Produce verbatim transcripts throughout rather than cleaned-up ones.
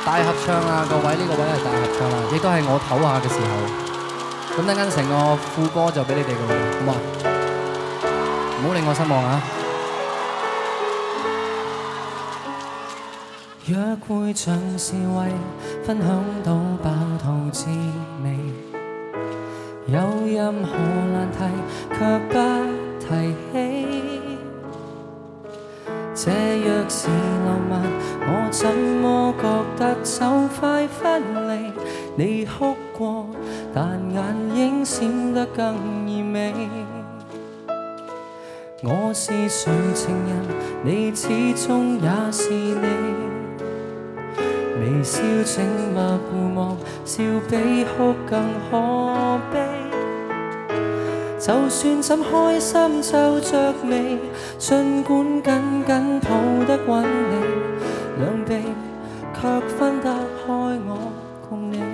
大合唱啊，各位呢、這個位係大合唱啦，亦都係我唞下嘅時候。咁等陣成個副歌就俾你哋㗎啦，好嘛？唔好令我失望啊！約會像是為分享到飽肚滋味，有任何難題卻不提起。這若是浪漫，我怎麼覺得就快分離？你哭過，但眼影閃得更豔美。我是誰情人，你始終也是你。微笑靜默互望，笑比哭更可悲。就算怎開心皺着眉，儘管緊緊抱得穩你，兩臂卻分得開我共你。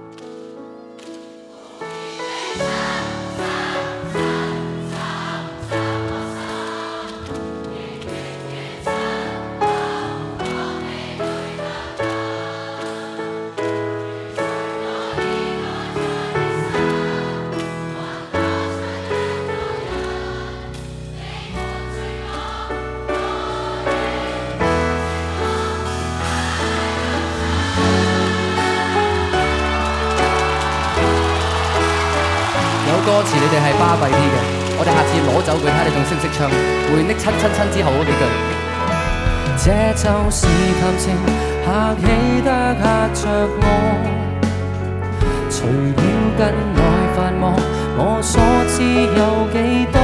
歌詞你哋係巴閉啲嘅，我哋下次攞走佢睇你仲識唔識唱，會拎親親親之後嗰幾句。這就是談情，客氣得嚇着我，除了跟內繁忙，我所知有幾多？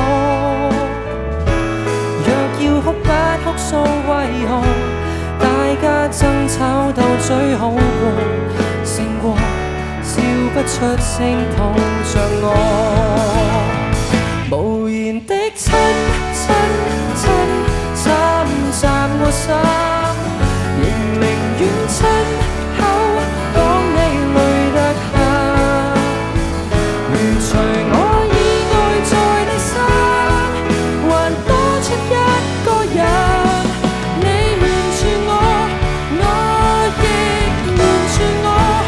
若要哭不哭訴為何？大家爭吵鬥嘴好過，勝過笑不出聲痛着我，無言的親親親，暫暫我心，仍寧願親口講你累得很，如除我以外在你身，還多出一個人，你瞞住我，我亦瞞住我。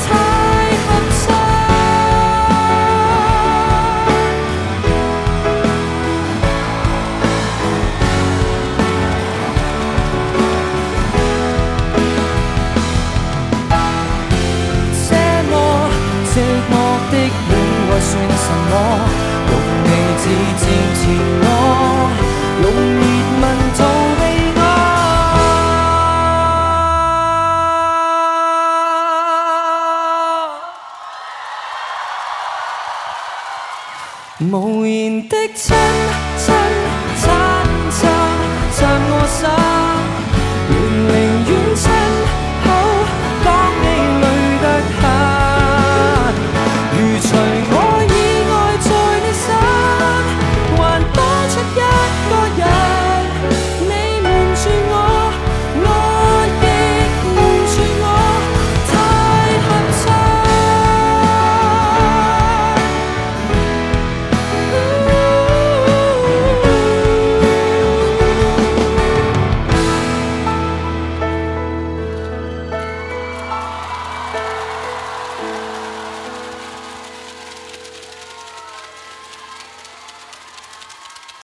算什麼？用理智戰前我，用熱吻逃避我。無言的親親，暫暫暫我心。